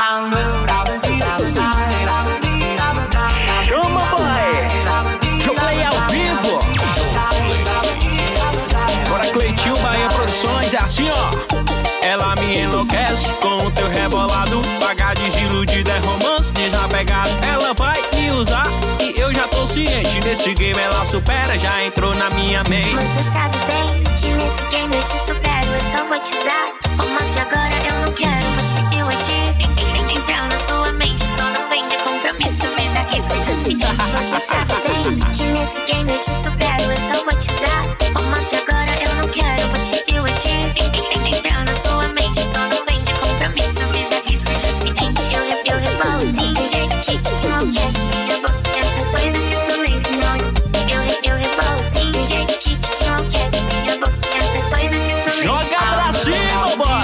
Chama, pai! Joplay ao vivo! Bora, Cleitinho, Bahia Produções, é assim, ó. Ela me enlouquece com o teu rebolado, pagar desiludida é romance desapegado. Ela vai me usar e eu já tô ciente, nesse game ela supera, já entrou na minha mente. Você sabe bem que nesse game eu te supero, eu só vou te usar. Romance agora eu não quero, vou te iludir. Entrar na sua mente, só não vem de compromisso, me dá escrito assim. Você sabe bem que nesse game eu te supero, eu só vou te usar. Romance agora eu não quero, vou te iludir. Entrar na sua mente, só não vem de compromisso, me dá escrito assim. Eu rebolo, tem jeito que te enlouquece. Eu vou tentar coisas que eu também não. Eu rebolo, tem jeito que te enlouquece. Eu vou tentar coisas que eu também. Joga pra cima, boy!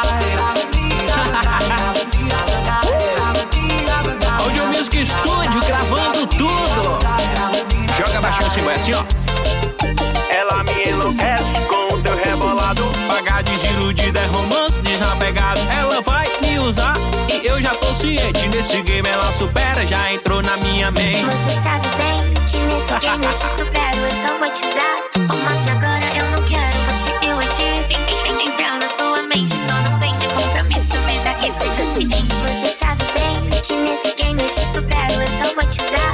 Audio Music Studio, gravando tudo. Joga baixinho assim, vai assim, ó. Ela me enlouquece com o teu rebolado, pagar desiludida é romance desapegado. Ela vai me usar e eu já tô ciente, nesse game ela supera, já entrou na minha mente. Você sabe bem que nesse game eu te supero, eu só vou te usar. Romance agora eu não quero, vou te iludir. Entrar na sua mente, só não vem de compromisso, me dá escrito assim. Você sabe bem que nesse game eu te supero, eu só vou te usar.